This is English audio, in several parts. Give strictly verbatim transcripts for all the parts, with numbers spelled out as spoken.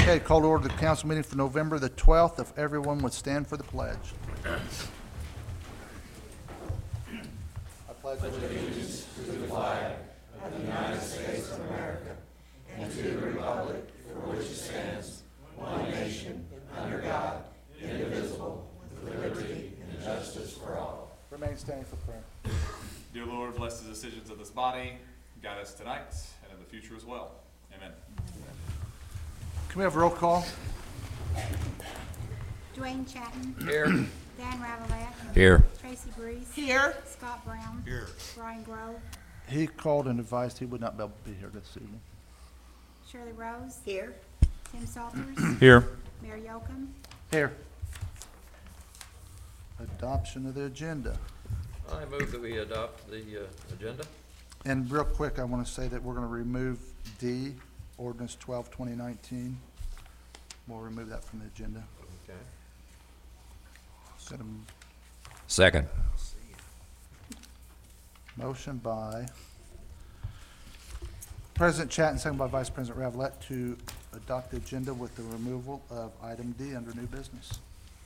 Okay, call to order the council meeting for November the twelfth. If everyone would stand for the pledge. I pledge allegiance to the flag of the United States of America and to the republic for which it stands, one nation, under God, indivisible, with liberty and justice for all. Remain standing for prayer. Dear Lord, bless the decisions of this body, guide us tonight and in the future as well. Amen. Can we have a roll call? Dwayne Chatton. Here. Dan Ravelette. Here. Tracy Breeze. Here. Scott Brown. Here. Brian Grove. He called and advised he would not be able to be here this evening. Shirley Rose. Here. Tim Salters. Here. Mayor Yocum. Here. Adoption of the agenda. I move that we adopt the uh, agenda. And real quick, I want to say that we're going to remove D, ordinance twelve, twenty nineteen. We'll remove that from the agenda. Okay. Got a Second. motion by President Chatton, second by Vice President Ravelette to adopt the agenda with the removal of item D under new business.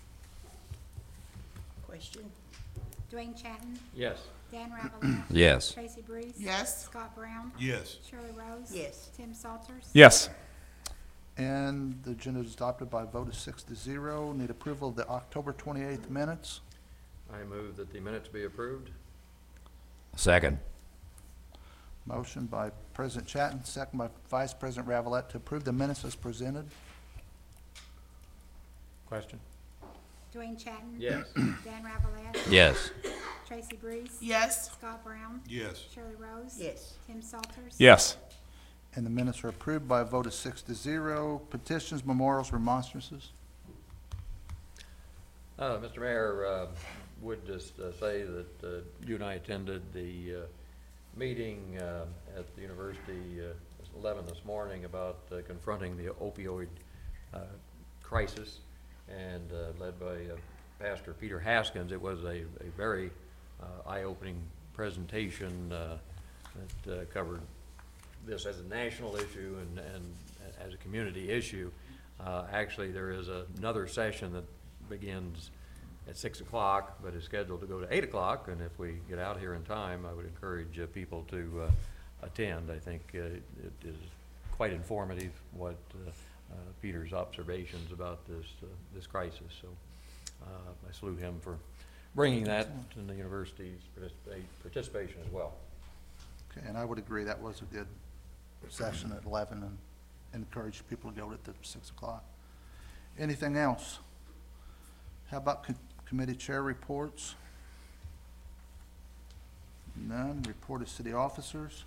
Question. Dwayne Chatton. Yes. Dan Ravelette. Yes. Tracy Breeze. Yes. Scott Brown. Yes. Shirley Rose. Yes. Tim Salters. Yes. And the agenda is adopted by a vote of six to zero. Need approval of the October twenty-eighth minutes. I move that the minutes be approved. Second. Motion by President Chatton, second by Vice President Ravelette to approve the minutes as presented. Question? Dwayne Chatton. Yes. Dan Ravelette. Yes. Tracy Breeze. Yes. Scott Brown. Yes. Shirley Rose. Yes. Tim Salters. Yes. And the minutes are approved by a vote of six to zero. Petitions, memorials, remonstrances. Uh, Mister Mayor, uh, would just uh, say that uh, you and I attended the uh, meeting uh, at the university uh, eleven this morning about uh, confronting the opioid uh, crisis, and uh, led by uh, Pastor Peter Haskins. It was a, a very uh, eye-opening presentation uh, that uh, covered this as a national issue and, and as a community issue. Uh, actually, there is another session that begins at six o'clock, but is scheduled to go to eight o'clock. And if we get out here in time, I would encourage uh, people to uh, attend. I think uh, it is quite informative what uh, uh, Peter's observations about this uh, this crisis. So uh, I salute him for bringing that to the university's participa participation as well. Okay, and I would agree that was a good session at eleven, and encourage people to go at the six o'clock. Anything else? How about co committee chair reports? None. Report of city officers.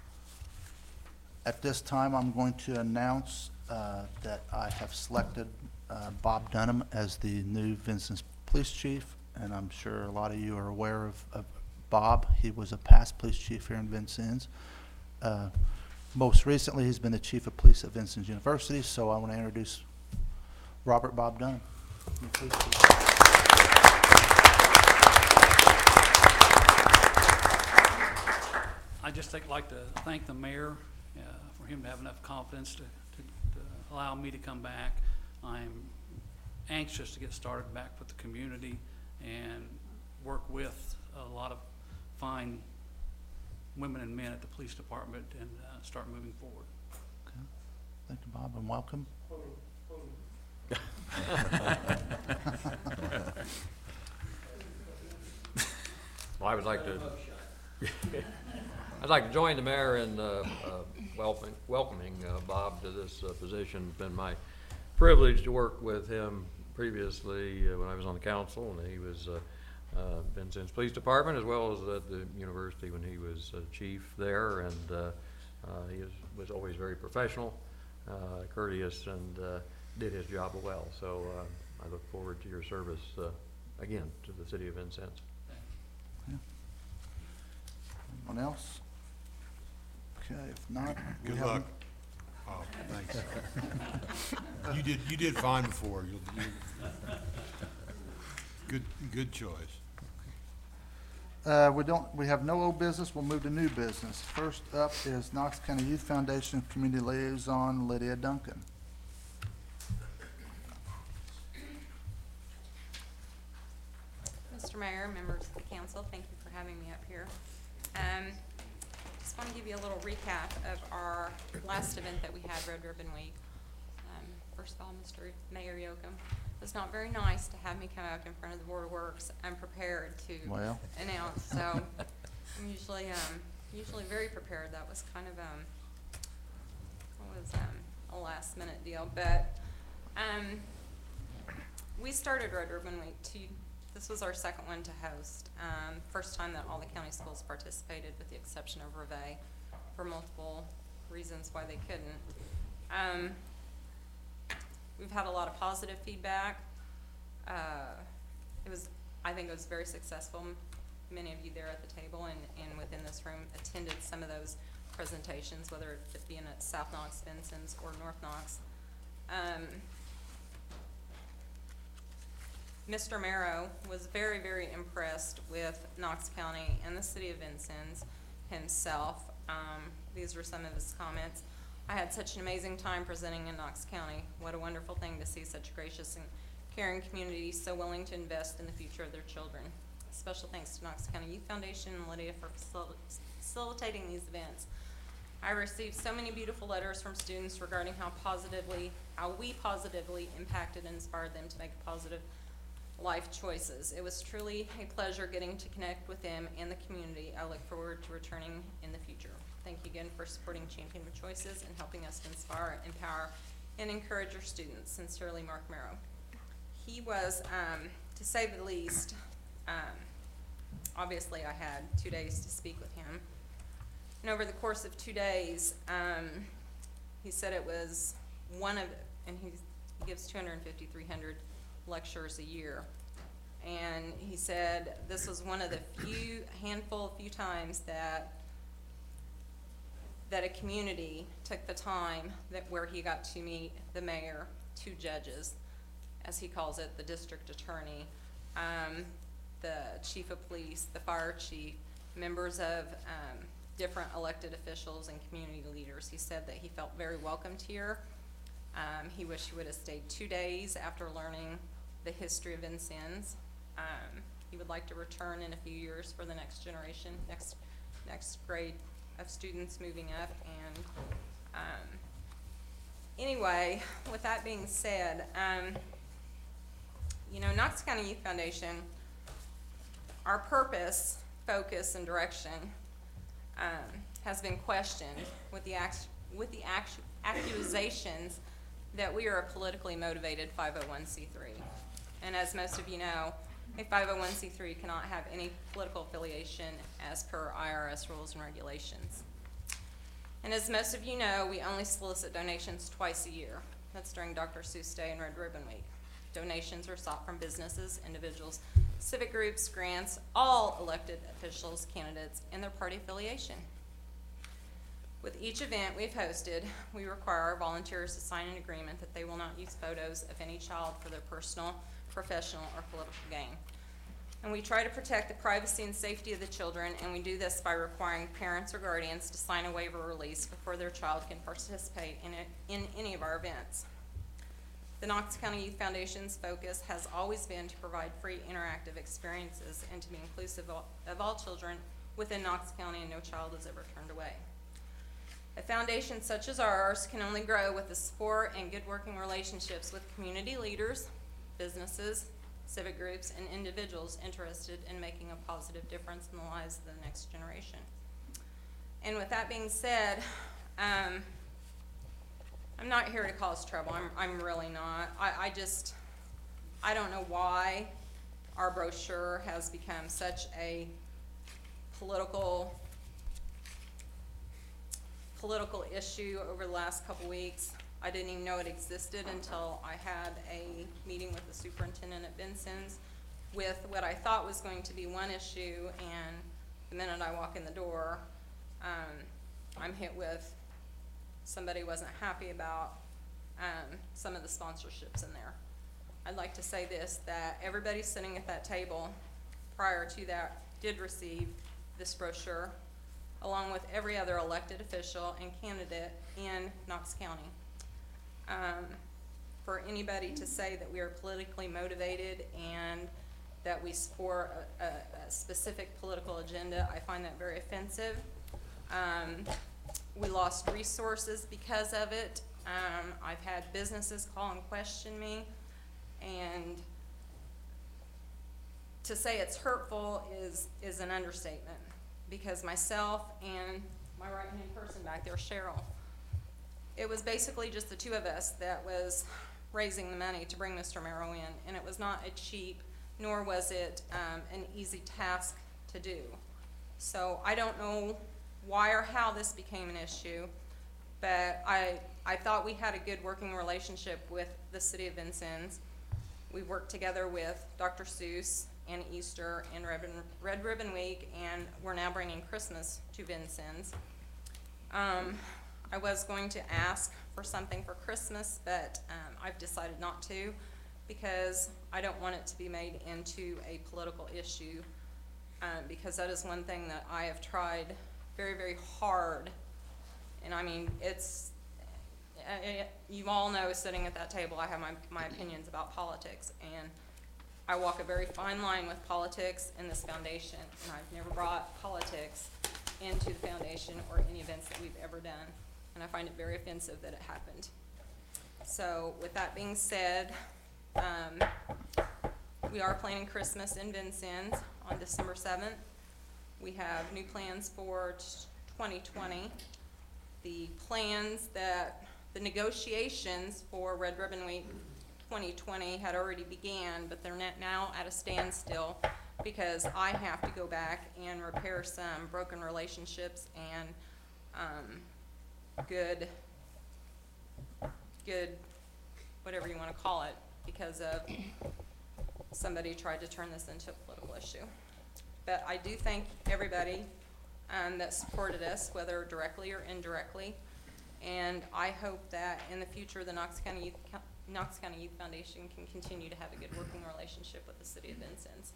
At this time, I'm going to announce uh, that I have selected uh, Bob Dunham as the new Vincennes police chief, and I'm sure a lot of you are aware of, of Bob. He was a past police chief here in Vincennes. Uh, most recently, he's been the chief of police at Vincennes University, so I want to introduce Robert Bob Dunham. Police chief. I'd just think- like to thank the mayor uh, for him to have enough confidence to, to, to allow me to come back. I'm anxious to get started back with the community and work with a lot of fine women and men at the police department and uh, start moving forward. Okay. Thank you, Bob, and welcome. Well, I would like to, I'd like to join the mayor in uh, uh, welcoming, welcoming uh, Bob to this uh, position. It's been my privilege to work with him previously uh, when I was on the council, and he was uh, uh, Vincennes Police Department, as well as at the university when he was uh, chief there, and uh, uh, he is, was always very professional, uh, courteous, and uh, did his job well. So uh, I look forward to your service uh, again to the city of Vincennes. Anyone else? Okay, if not, we Good have- luck. Oh, thanks. You did, you did fine before. You'll, you, good, good choice. Uh, we don't, we have no old business. We'll move to new business. First up is Knox County Youth Foundation Community Liaison Lydia Duncan. Mister Mayor, members of the council, thank you for having me up here. Um, just want to give you a little recap of our last event that we had, Red Ribbon Week. Um, first of all, Mister Mayor Yoakum, it was not very nice to have me come up in front of the Board of Works unprepared to Well. announce, so I'm usually, um, usually very prepared. That was kind of, um, what was, um, a last minute deal, but, um, we started Red Ribbon Week two, this was our second one to host. Um, first time that all the county schools participated with the exception of Reveille for multiple reasons why they couldn't. Um, we've had a lot of positive feedback. Uh, it was, I think it was very successful. Many of you there at the table and, and within this room attended some of those presentations, whether it being at South Knox, Vincent's, or North Knox. Um, Mister Marrow was very, very impressed with Knox County and the city of Vincennes himself. Um, these were some of his comments. I had such an amazing time presenting in Knox County. What a wonderful thing to see such a gracious and caring community so willing to invest in the future of their children. Special thanks to Knox County Youth Foundation and Lydia for facil facilitating these events. I received so many beautiful letters from students regarding how positively, how we positively impacted and inspired them to make a positive life choices. It was truly a pleasure getting to connect with them and the community. I look forward to returning in the future. Thank you again for supporting Champion of Choices and helping us to inspire, empower, and encourage our students. Sincerely, Mark Marrow. He was, um, to say the least, um, obviously I had two days to speak with him. And over the course of two days, um, he said it was one of, and he gives two hundred fifty, three hundred lectures a year. And he said this was one of the few, handful, few times that that a community took the time that where he got to meet the mayor, two judges, as he calls it, the district attorney, um, the chief of police, the fire chief, members of um, different elected officials and community leaders. He said that he felt very welcomed here. Um, he wished he would have stayed two days after learning the history of Vincennes. Um, he would like to return in a few years for the next generation, next next grade of students moving up. And um, anyway, with that being said, um, you know, Knox County Youth Foundation, our purpose, focus, and direction um, has been questioned with the act with the act accusations that we are a politically motivated five oh one c three. And as most of you know, a five oh one c three cannot have any political affiliation as per I R S rules and regulations. And as most of you know, we only solicit donations twice a year. That's during Doctor Seuss Day and Red Ribbon Week. Donations are sought from businesses, individuals, civic groups, grants, all elected officials, candidates, and their party affiliation. With each event we've hosted, we require our volunteers to sign an agreement that they will not use photos of any child for their personal, professional, or political gain. And we try to protect the privacy and safety of the children, and we do this by requiring parents or guardians to sign a waiver release before their child can participate in, it, in any of our events. The Knox County Youth Foundation's focus has always been to provide free interactive experiences and to be inclusive of, of all children within Knox County, and no child is ever turned away. A foundation such as ours can only grow with the support and good working relationships with community leaders, businesses, civic groups, and individuals interested in making a positive difference in the lives of the next generation. And with that being said, um, I'm not here to cause trouble. I'm, I'm really not. I, I just, I don't know why our brochure has become such a political political issue over the last couple weeks. I didn't even know it existed until I had a meeting with the superintendent at Vincennes with what I thought was going to be one issue, and the minute I walk in the door, um, I'm hit with somebody wasn't happy about um, some of the sponsorships in there. I'd like to say this, that everybody sitting at that table prior to that did receive this brochure, along with every other elected official and candidate in Knox County. Um, for anybody to say that we are politically motivated and that we support a, a, a specific political agenda. I find that very offensive. Um, we lost resources because of it. Um, I've had businesses call and question me, and to say it's hurtful is, is an understatement, because myself and my right-hand person back there, Cheryl, it was basically just the two of us that was raising the money to bring Mister Merrow in, and it was not a cheap, nor was it um, an easy task to do. So I don't know why or how this became an issue, but I, I thought we had a good working relationship with the city of Vincennes. We worked together with Doctor Seuss and Easter and Red Ribbon, Red Ribbon Week, and we're now bringing Christmas to Vincennes. Um, I was going to ask for something for Christmas, but um, I've decided not to, because I don't want it to be made into a political issue, um, because that is one thing that I have tried very, very hard. And I mean, it's, uh, you all know, sitting at that table, I have my, my opinions about politics, and I walk a very fine line with politics in this foundation, and I've never brought politics into the foundation or any events that we've ever done, and I find it very offensive that it happened. So with that being said, um, we are planning Christmas in Vincennes on December seventh. We have new plans for twenty twenty. The plans that, the negotiations for Red Ribbon Week twenty twenty had already began, but they're not now at a standstill because I have to go back and repair some broken relationships and um, good, good, whatever you want to call it, because of somebody tried to turn this into a political issue. But I do thank everybody um, that supported us, whether directly or indirectly, and I hope that in the future the Knox County Youth Co- Knox County Youth Foundation can continue to have a good working relationship with the city of Vincennes.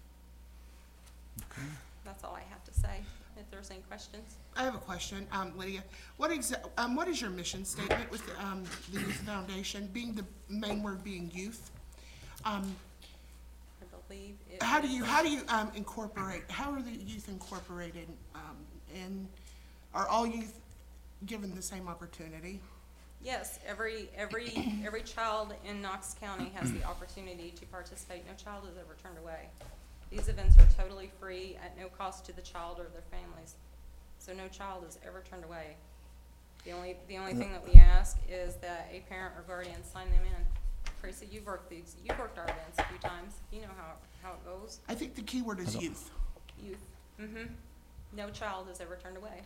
Okay. That's all I have to say. If there's any questions. I have a question, um, Lydia. What exa- um, what is your mission statement with the, um, the Youth Foundation, being the main word being youth? Um, I believe it. how do you, how do you, um, incorporate, how are the youth incorporated, um, and are all youth given the same opportunity? Yes, every, every, every child in Knox County has the opportunity to participate. No child is ever turned away. These events are totally free at no cost to the child or their families. So no child is ever turned away. The only, the only thing that we ask is that a parent or guardian sign them in. Tracy, you've worked these, you've worked our events a few times. You know how, how it goes. I think the key word is youth. Youth. Mm-hmm. No child is ever turned away.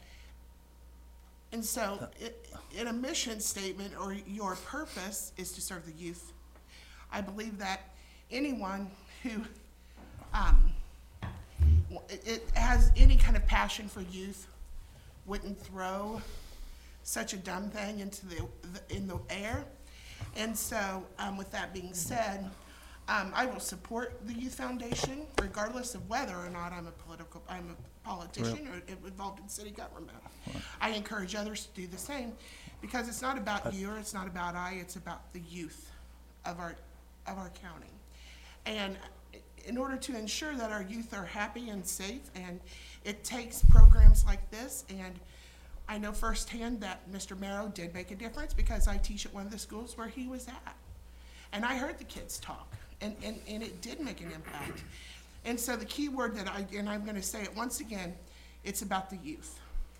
And so, i in a mission statement, or your purpose is to serve the youth, I believe that anyone who um, it, it has any kind of passion for youth wouldn't throw such a dumb thing into the, the in the air. And so, um, with that being said, um, I will support the Youth Foundation regardless of whether or not I'm a political, I'm a politician or involved in city government. I encourage others to do the same, because it's not about you or it's not about I, it's about the youth of our, of our county. And in order to ensure that our youth are happy and safe, and it takes programs like this, and I know firsthand that Mister Merrow did make a difference, because I teach at one of the schools where he was at. And I heard the kids talk, and, and, and it did make an impact. And so the key word that I, and I'm gonna say it once again, it's about the youth.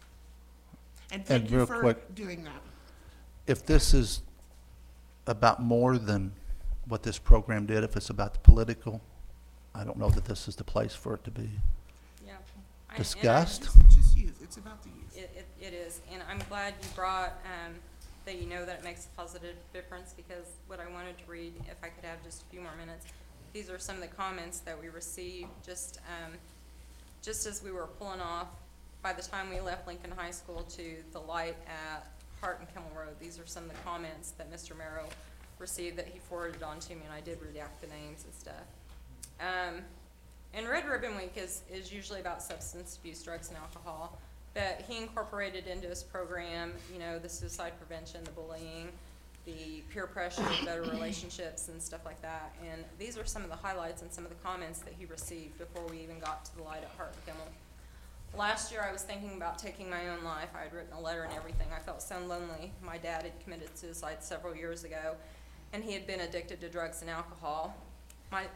And thank And you real for quick, doing that. if this is about more than what this program did, if it's about the political, I don't know that this is the place for it to be Yeah. I- and I- discussed. It's just youth, it's about the youth. It, it, it is, and I'm glad you brought, um, that you know that it makes a positive difference, because what I wanted to read, if I could have just a few more minutes, these are some of the comments that we received just, um, just as we were pulling off, by the time we left Lincoln High School to the light at Hart and Kimmel Road. These are some of the comments that Mister Merrow received that he forwarded on to me, and I did redact the names and stuff. Um, and Red Ribbon Week is, is usually about substance abuse, drugs, and alcohol. But he incorporated into his program, you know, the suicide prevention, the bullying, the peer pressure, better relationships, and stuff like that. And these are some of the highlights and some of the comments that he received before we even got to the light at Hart and Kimmel. Last year, I was thinking about taking my own life. I had written a letter and everything. I felt so lonely. My dad had committed suicide several years ago, and he had been addicted to drugs and alcohol. My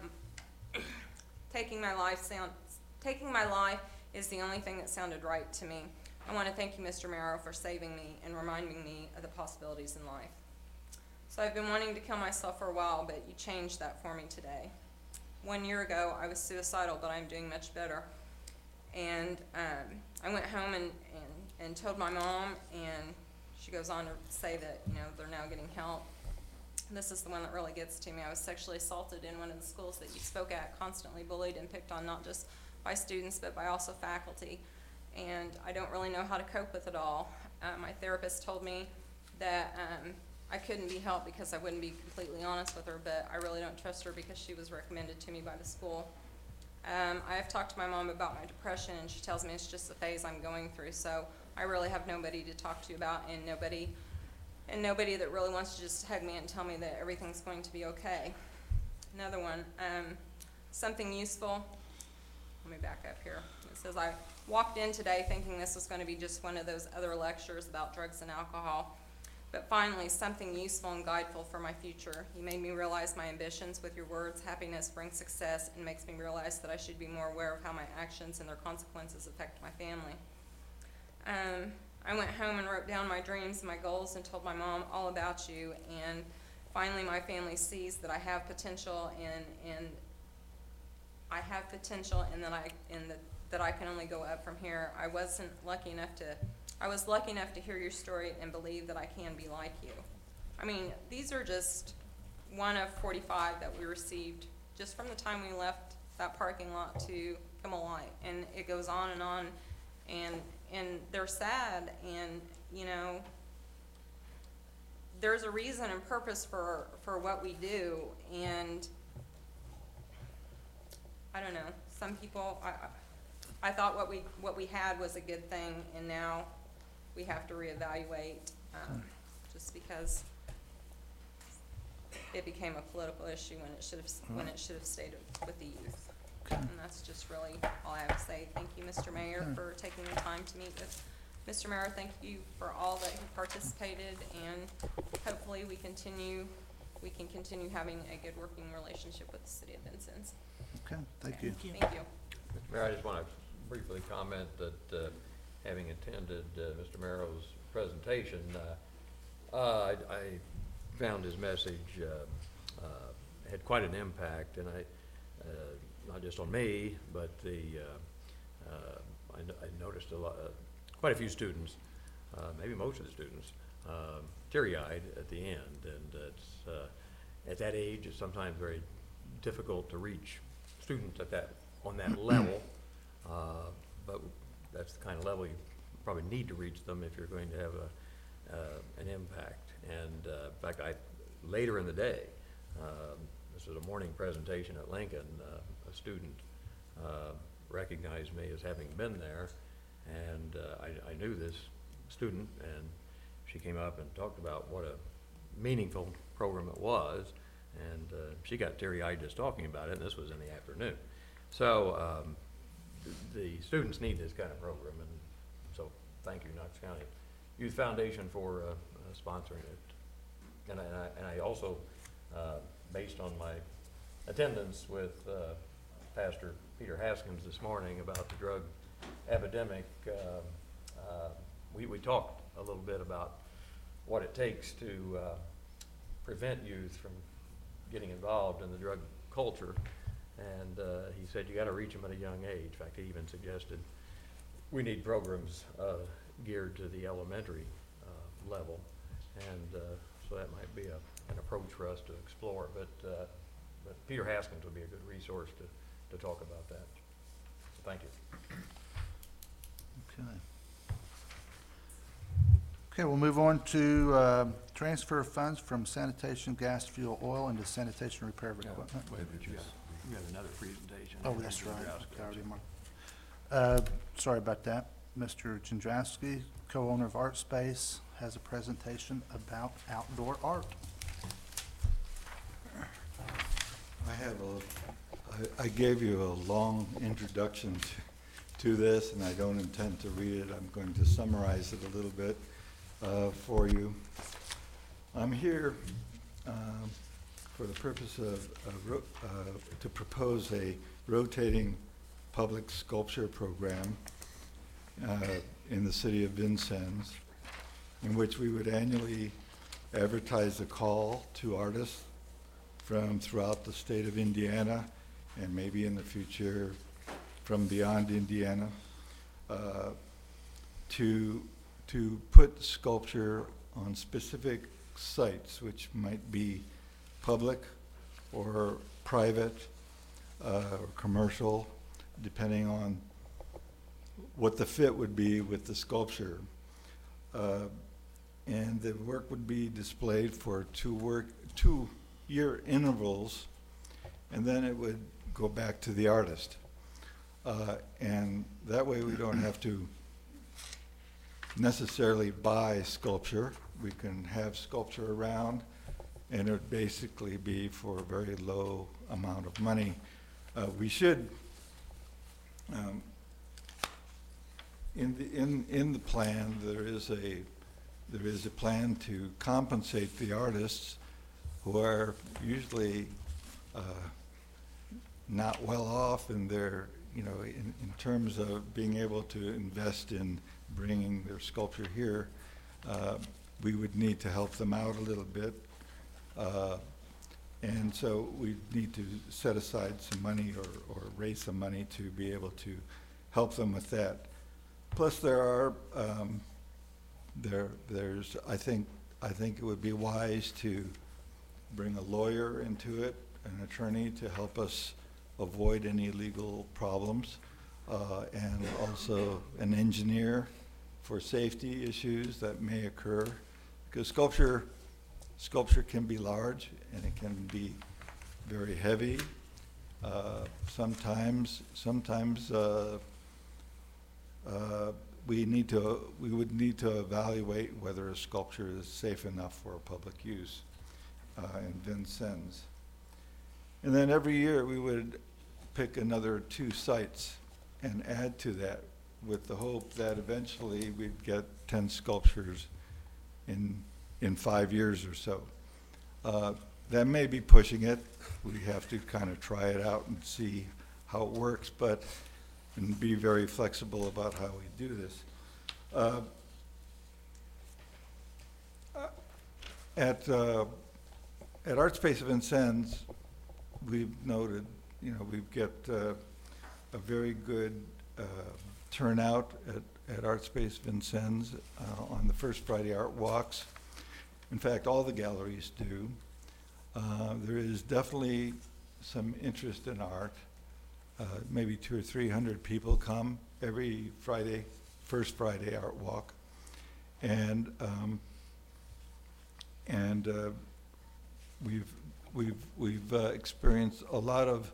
taking my life sound, taking my life is the only thing that sounded right to me. I want to thank you, Mister Marrow, for saving me and reminding me of the possibilities in life. So I've been wanting to kill myself for a while, but you changed that for me today. One year ago, I was suicidal, but I'm doing much better. And um, I went home and, and, and told my mom, and she goes on to say that, you know, they're now getting help. This is the one that really gets to me. I was sexually assaulted in one of the schools that you spoke at, constantly bullied and picked on, not just by students, but by also faculty. And I don't really know how to cope with it all. Uh, my therapist told me that um, I couldn't be helped because I wouldn't be completely honest with her, but I really don't trust her because she was recommended to me by the school. Um, I have talked to my mom about my depression, and she tells me it's just the phase I'm going through, so I really have nobody to talk to about, and nobody, and nobody that really wants to just hug me and tell me that everything's going to be okay. Another one, um, something useful. Let me back up here. It says, I walked in today thinking this was going to be just one of those other lectures about drugs and alcohol. But finally, something useful and guideful for my future. You made me realize my ambitions with your words. Happiness brings success and makes me realize that I should be more aware of how my actions and their consequences affect my family. Um, I went home and wrote down my dreams and my goals and told my mom all about you. And finally, my family sees that I have potential and, and I have potential and that I, and that, that I can only go up from here. I wasn't lucky enough to I was lucky enough to hear your story and believe that I can be like you. I mean, these are just one of forty-five that we received just from the time we left that parking lot to Kimmel Light. And it goes on and on, and, and they're sad, and, you know, there's a reason and purpose for, for what we do, and I don't know, some people, I, I thought what we, what we had was a good thing, and now we have to reevaluate, um, just because it became a political issue when it should have, when it should have stayed with the youth. Okay. And that's just really all I have to say. Thank you, Mister Mayor, for taking the time to meet with Mister Mayor. Thank you for all that you participated, and hopefully we continue, we can continue having a good working relationship with the city of Vincennes. Okay, thank you. Thank you. Mister Mayor, I just want to briefly comment that, uh, having attended uh, Mister Marrow's presentation, uh, uh, I, I found his message uh, uh, had quite an impact, and I, uh, not just on me, but the uh, uh, I, I noticed a lot, uh, quite a few students, uh, maybe most of the students, um, teary-eyed at the end, and it's uh, at that age it's sometimes very difficult to reach students at that on that level, uh, but that's the kind of level you probably need to reach them if you're going to have a, uh, an impact. And uh, in fact, I, later in the day, um, this was a morning presentation at Lincoln, uh, a student uh, recognized me as having been there, and uh, I, I knew this student, and she came up and talked about what a meaningful program it was, and uh, she got teary-eyed just talking about it, and this was in the afternoon. So um, the students need this kind of program, and so thank you, Knox County Youth Foundation, for uh, uh, sponsoring it. And I, and I, and I also, uh, based on my attendance with uh, Pastor Peter Haskins this morning about the drug epidemic, uh, uh, we, we talked a little bit about what it takes to uh, prevent youth from getting involved in the drug culture. And uh, he said you got to reach them at a young age. In fact, he even suggested we need programs uh, geared to the elementary uh, level, and uh, so that might be a, an approach for us to explore. But, uh, but Peter Haskins would be a good resource to, to talk about that. So thank you. Okay. Okay, we'll move on to uh, transfer of funds from sanitation, gas, fuel, oil into sanitation repair of equipment. Wait, but you got, you got another presentation. Oh, that's right. I already marked. Uh, Sorry about that. Mister Jendraski, co-owner of Art Space, has a presentation about outdoor art. have a, I, I gave you a long introduction to, to this, and I don't intend to read it. I'm going to summarize it a little bit uh, for you. I'm here um, for the purpose of, of ro uh, to propose a rotating public sculpture program uh, in the city of Vincennes, in which we would annually advertise a call to artists from throughout the state of Indiana, and maybe in the future from beyond Indiana, uh, to, to put sculpture on specific sites, which might be public or private uh, or commercial, depending on what the fit would be with the sculpture. Uh, and the work would be displayed for two work, two year intervals, and then it would go back to the artist. Uh, and that way we don't have to necessarily buy sculpture. We can have sculpture around, and it would basically be for a very low amount of money. Uh, we should, um, in the in in the plan, there is a there is a plan to compensate the artists who are usually uh, not well off in their, you know, in, in terms of being able to invest in bringing their sculpture here. Uh, we would need to help them out a little bit. Uh, and so we need to set aside some money or, or raise some money to be able to help them with that. Plus there are, um, there, there's, I think, I think it would be wise to bring a lawyer into it, an attorney, to help us avoid any legal problems, uh, and also an engineer for safety issues that may occur, because sculpture sculpture can be large and it can be very heavy. Uh, sometimes sometimes uh, uh, we need to we would need to evaluate whether a sculpture is safe enough for public use uh, in Vincennes. And then every year we would pick another two sites and add to that, with the hope that eventually we'd get ten sculptures in in five years or so. Uh, that may be pushing it. We have to kind of try it out and see how it works, but and be very flexible about how we do this. Uh, at uh, at ArtSpace of Vincennes, we've noted, you know, we get uh, a very good uh, turnout at, at ArtSpace Vincennes uh, on the first Friday Art Walks. In fact, all the galleries do. Uh, there is definitely some interest in art. Uh, maybe two or three hundred people come every Friday, first Friday Art Walk. And, um, and uh, we've, we've, we've uh, experienced a lot of,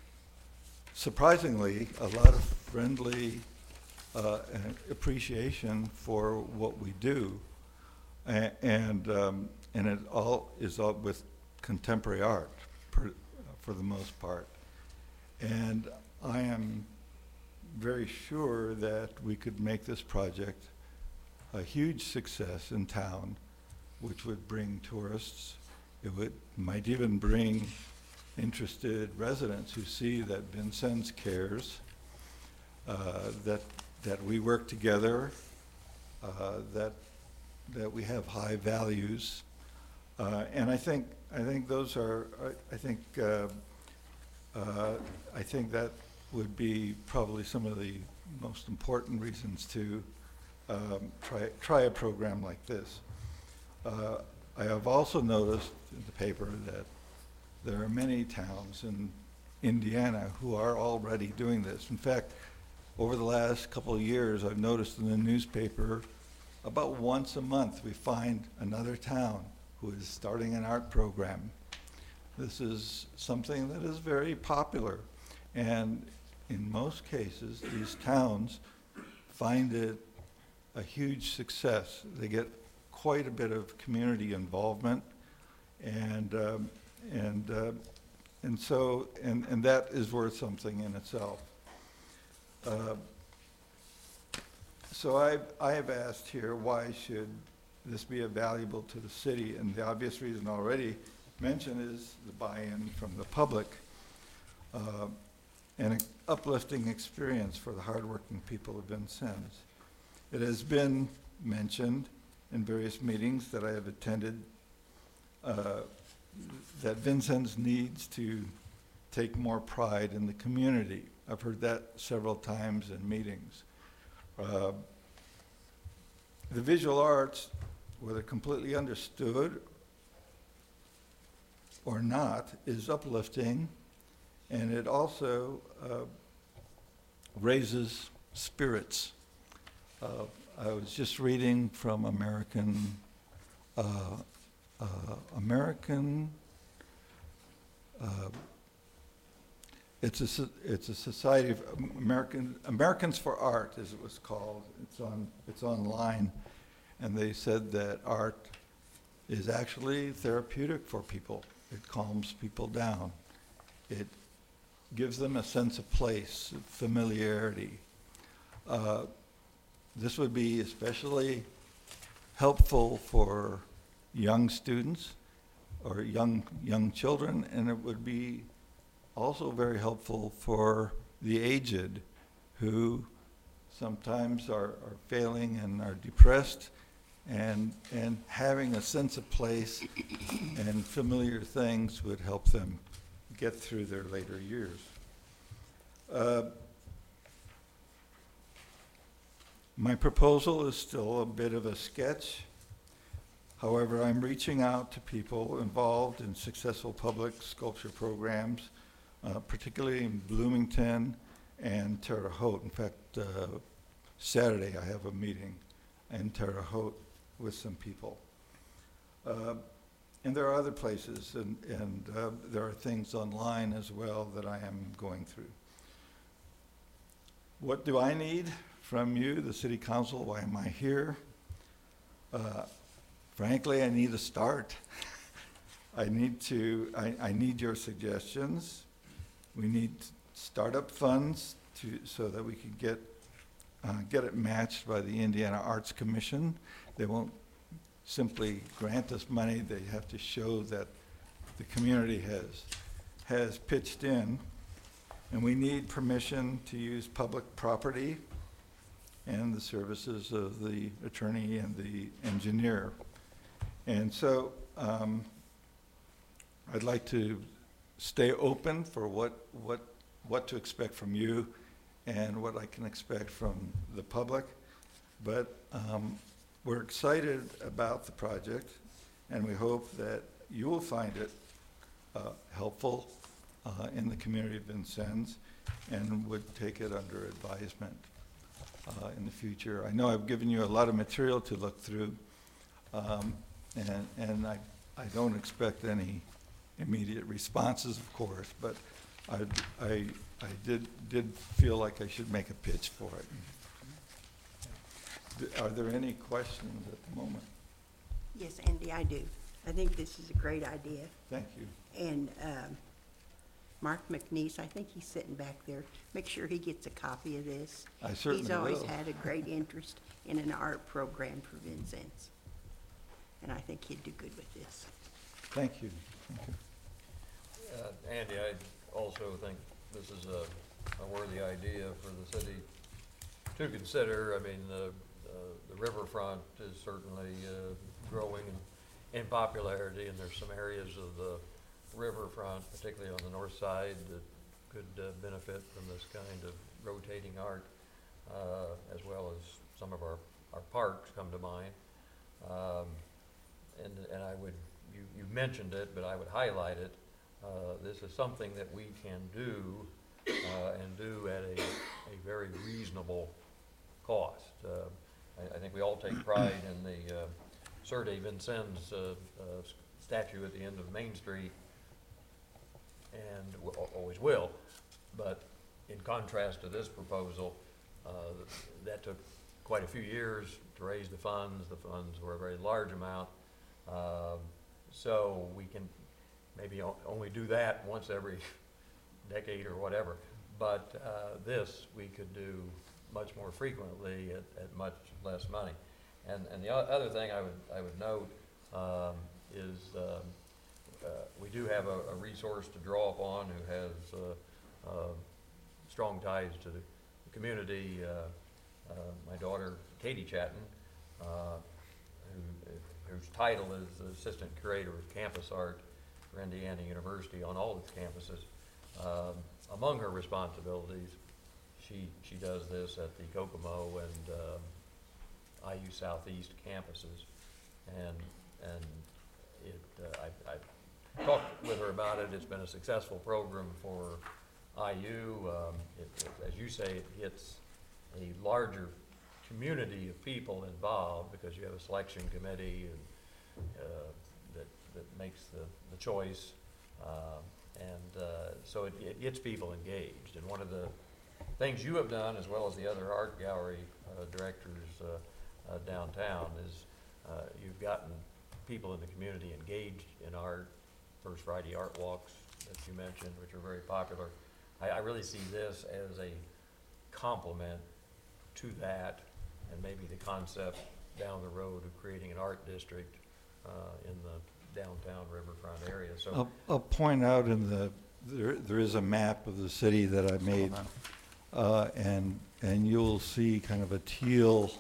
surprisingly, a lot of friendly uh, appreciation for what we do. A and um, and it all is all with contemporary art, per, for the most part. And I am very sure that we could make this project a huge success in town, which would bring tourists. It would might even bring interested residents who see that Vincennes cares, uh, that that we work together, uh, that. that we have high values, uh, and I think I think those are I, I think uh, uh, I think that would be probably some of the most important reasons to um, try try a program like this. Uh, I have also noticed in the paper that there are many towns in Indiana who are already doing this. In fact, over the last couple of years, I've noticed in the newspaper, about once a month we find another town who is starting an art program. This is something that is very popular, and in most cases these towns find it a huge success. They get quite a bit of community involvement, and um, and uh, and so, and, and that is worth something in itself. Uh, So I, I have asked here, why should this be valuable to the city? And the obvious reason already mentioned is the buy-in from the public, uh, and an uplifting experience for the hardworking people of Vincennes. It has been mentioned in various meetings that I have attended uh, that Vincennes needs to take more pride in the community. I've heard that several times in meetings. Uh, the visual arts, whether completely understood or not, is uplifting, and it also uh, raises spirits. Uh, I was just reading from American, uh, uh, American, uh, It's a, so- it's a society of American, Americans for Art, as it was called. It's on, it's online. And they said that art is actually therapeutic for people. It calms people down. It gives them a sense of place, of familiarity. Uh, This would be especially helpful for young students or young, young children, and it would be also very helpful for the aged who sometimes are, are failing and are depressed, and, and having a sense of place and familiar things would help them get through their later years. Uh, my proposal is still a bit of a sketch. However, I'm reaching out to people involved in successful public sculpture programs, Uh, particularly in Bloomington and Terre Haute. In fact, uh, Saturday I have a meeting in Terre Haute with some people. Uh, and there are other places, and, and uh, there are things online as well that I am going through. What do I need from you, the City Council? Why am I here? Uh, frankly, I need a start. I need to, I, I need your suggestions. We need startup funds to, so that we can get, uh, get it matched by the Indiana Arts Commission. They won't simply grant us money. They have to show that the community has, has pitched in. And we need permission to use public property and the services of the attorney and the engineer. And so um, I'd like to stay open for what, what, what to expect from you and what I can expect from the public. But um, we're excited about the project, and we hope that you will find it uh, helpful uh, in the community of Vincennes and would take it under advisement uh, in the future. I know I've given you a lot of material to look through, um, and, and I, I don't expect any immediate responses, of course, but I, I, I did, did feel like I should make a pitch for it. D- Are there any questions at the moment? Yes, Andy, I do. I think this is a great idea. Thank you. And um, Mark McNeese, I think he's sitting back there. Make sure he gets a copy of this. I certainly He's always will. had a great interest in an art program for Vincennes. And I think he'd do good with this. Thank you. Thank you. Uh, Andy, I also think this is a, a worthy idea for the city to consider. I mean, the, uh, the riverfront is certainly uh, growing in, in popularity, and there's some areas of the riverfront, particularly on the north side, that could uh, benefit from this kind of rotating art, uh, as well as some of our, our parks come to mind. Um, and, and I would, you, you mentioned it, but I would highlight it. Uh, this is something that we can do, uh, and do at a, a very reasonable cost. Uh, I, I think we all take pride in the uh, Serte Vincennes uh, uh, statue at the end of Main Street, and we al- always will. But in contrast to this proposal, uh, that took quite a few years to raise the funds. The funds were a very large amount. Um, so we can maybe o- only do that once every decade or whatever. But uh, this, we could do much more frequently at, at much less money. And, and the o- other thing I would, I would note um, is um, uh, we do have a, a resource to draw upon who has uh, uh, strong ties to the community. Uh, uh, my daughter, Katie Chatton, uh, who, whose title is Assistant Curator of Campus Art for Indiana University on all its campuses. Um, among her responsibilities, she, she does this at the Kokomo and um, I U Southeast campuses. And, and it, uh, I, I talked with her about it. It's been a successful program for I U. Um, it, it, as you say, it gets a larger community of people involved because you have a selection committee and, uh, that, that makes the, the choice. Um, and uh, so it, it gets people engaged. And one of the things you have done, as well as the other art gallery uh, directors uh, uh, downtown, is uh, you've gotten people in the community engaged in art. First Friday art walks that you mentioned, which are very popular. I, I really see this as a complement to that, and maybe the concept down the road of creating an art district uh, in the downtown riverfront area. So I'll, I'll point out in the, there, there is a map of the city that I made, uh, and, and you'll see kind of a teal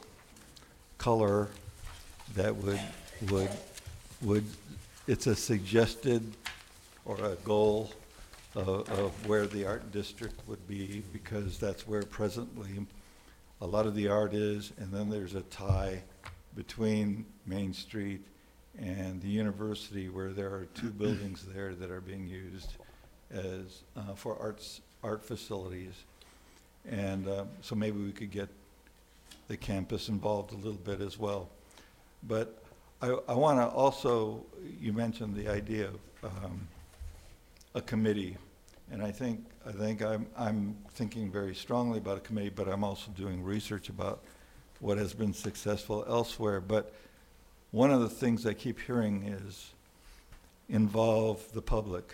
color that would, would, would, it's a suggested or a goal of, of where the art district would be, because that's where presently a lot of the art is, and then there's a tie between Main Street and the university, where there are two buildings there that are being used as uh, for arts art facilities. And uh, so maybe we could get the campus involved a little bit as well. But I, I want to also, you mentioned the idea of um, a committee, and I think I think I'm I'm thinking very strongly about a committee, but I'm also doing research about what has been successful elsewhere. But one of the things I keep hearing is involve the public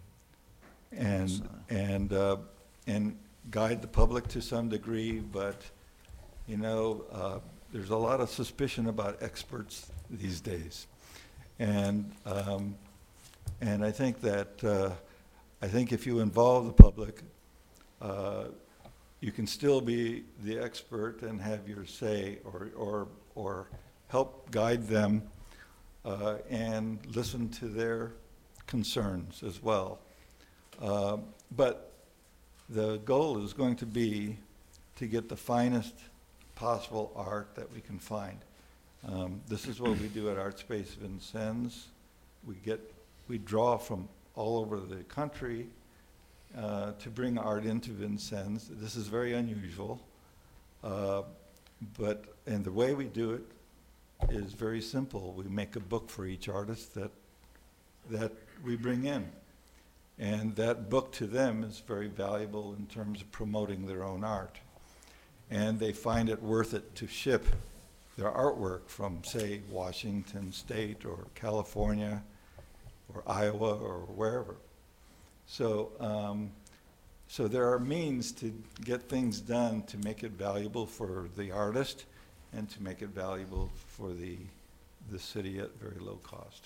and and uh, and guide the public to some degree. But you know, uh, there's a lot of suspicion about experts these days, and um, and I think that uh, I think if you involve the public, uh, you can still be the expert and have your say, or or or help guide them uh, and listen to their concerns as well. Uh, but the goal is going to be to get the finest possible art that we can find. Um, this is what we do at ArtSpace Vincennes. We get, we draw from all over the country uh, to bring art into Vincennes. This is very unusual, uh, but and the way we do it is very simple. We make a book for each artist that that we bring in, and that book to them is very valuable in terms of promoting their own art, and they find it worth it to ship their artwork from, say, Washington State or California or Iowa or wherever. So, um, so there are means to get things done to make it valuable for the artist and to make it valuable for the, the city at very low cost.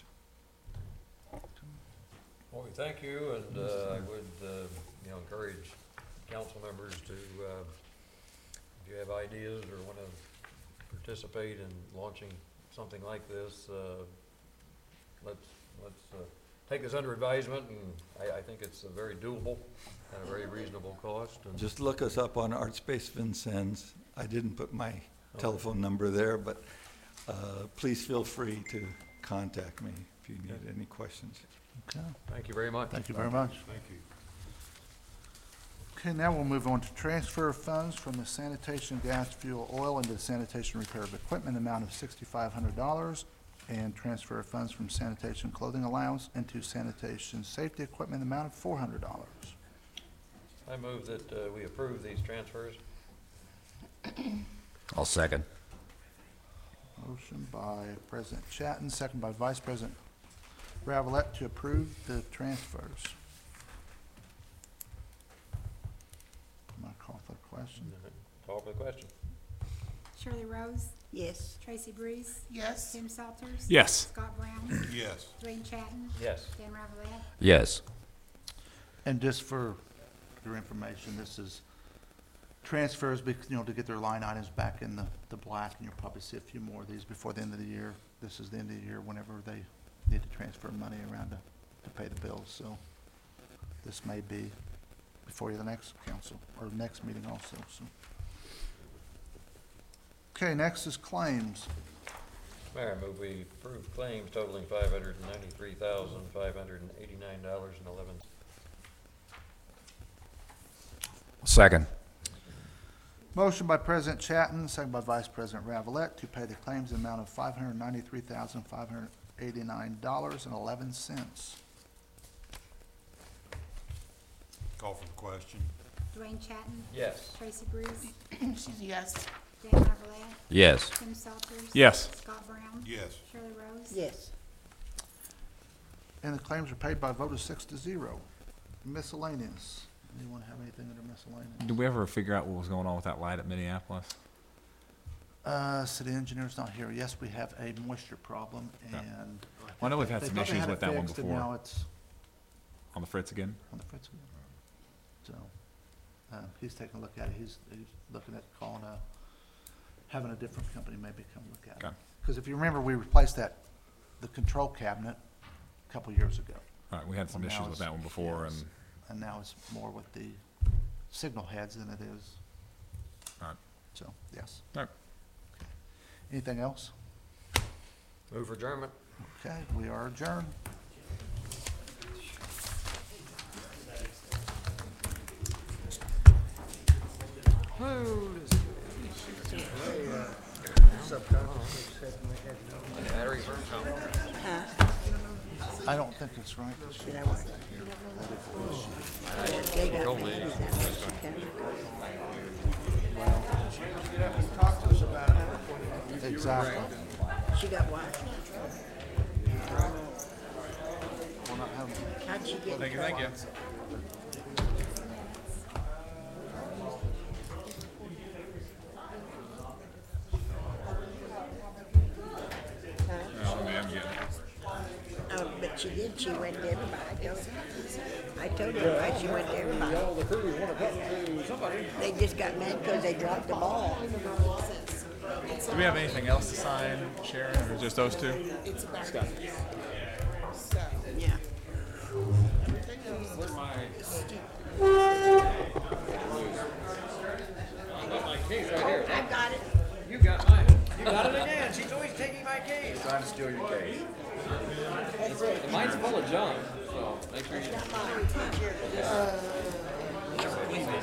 Well, we thank you, and uh, I would, uh, you know, encourage council members to, uh, if you have ideas or want to participate in launching something like this, uh, let's let's uh, take this under advisement, and I, I think it's a very doable at a very reasonable cost. And Just look us up on ArtSpace Vincennes. I didn't put my telephone number there, but uh, please feel free to contact me if you need any questions. Okay, thank you very much. thank you very much. Thank you. Okay, now we'll move on to transfer of funds from the sanitation, gas, fuel, oil into the sanitation repair of equipment, amount of sixty-five hundred dollars, and transfer of funds from sanitation clothing allowance into sanitation safety equipment, amount of four hundred dollars. I move that uh, we approve these transfers. I'll second. Motion by President Chatton, second by Vice President Ravelette to approve the transfers. I'm gonna call for the question. Call for the question. Shirley Rose, Yes. Tracy Bruce, Yes. Tim Salters. Yes. Scott Brown, Yes. Dwayne Chatton, Yes. Dan Ravelette. Yes. And just for your information, this is transfers, bec- you know, to get their line items back in the, the black, and you'll probably see a few more of these before the end of the year. This is the end of the year whenever they need to transfer money around to, to pay the bills, so this may be before you the next council, or next meeting also, so. Okay, next is claims. Mayor, I move we approve claims totaling five hundred and ninety-three thousand, five hundred and eighty-nine dollars and eleven cents. Second. Motion by President Chatton, second by Vice President Ravelette to pay the claims in the amount of five hundred ninety-three thousand, five hundred eighty-nine dollars and eleven cents. Call for the question. Dwayne Chatton, Yes. Tracy Bruce, She's a yes. Dan Ravelette, Yes. Tim Salters. Yes. Scott Brown, Yes. Shirley Rose. Yes. And the claims are paid by a vote of six to zero. Miscellaneous. Anyone have anything under miscellaneous? Did we ever figure out what was going on with that light at Minneapolis? Uh, city engineer's not here. Yes, we have a moisture problem, Okay. and. Well, I know we've had they some thought they issues had with it that one fixed, and before. now it's On the Fritz again? on the fritz. So, uh, he's taking a look at it. He's, he's looking at calling a, having a different company maybe come look at it. Okay. Because if you remember, we replaced that, the control cabinet a couple years ago. All right, we had some Well, now issues with it's- that one before, yes. and, And now it's more with the signal heads than it is, all right. so, yes. All right. Anything else? Move for adjournment. Okay, we are adjourned. Battery burns out. Huh? I don't think it's right. Did I want? They got Told me. me. Is that what she can- Exactly. She got what? We're not having. How'd she get? Thank you, thank you. Oh, but she did, she went to everybody, I told her. I told her, right, she went to everybody. They just got mad because they dropped the ball. Do we have anything else to sign, Sharon, or just those two? Scott. Yeah. I got it. You got mine. You got it again. She's always taking my case. Trying to steal your case. Mine's full of junk, so make sure you.